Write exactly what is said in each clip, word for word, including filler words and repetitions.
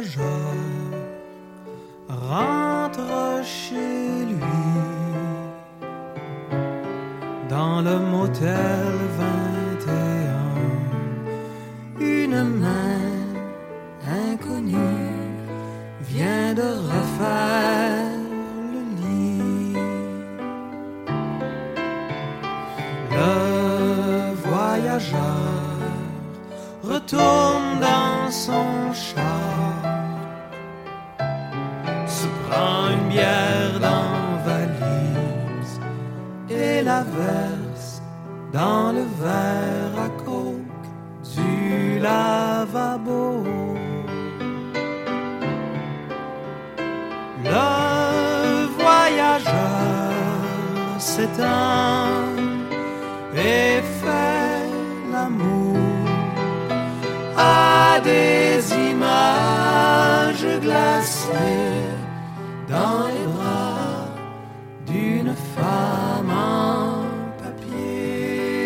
voyageur rentre chez lui dans le motel vingt et un. Une main inconnue vient de refaire le lit. Le voyageur retourne dans son char, se prend une bière dans valise et la verse dans le verre à coke du lavabo. Le voyageur s'étend et fait l'amour à des images glacées dans les bras d'une femme en papier.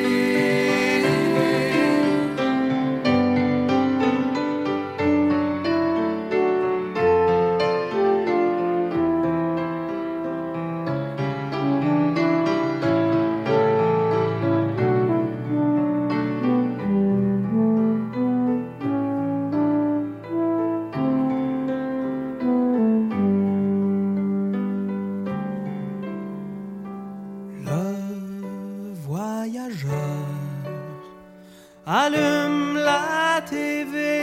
Allume la T V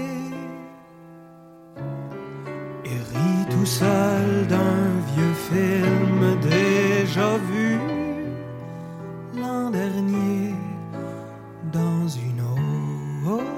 et rit tout seul d'un vieux film déjà vu l'an dernier dans une autre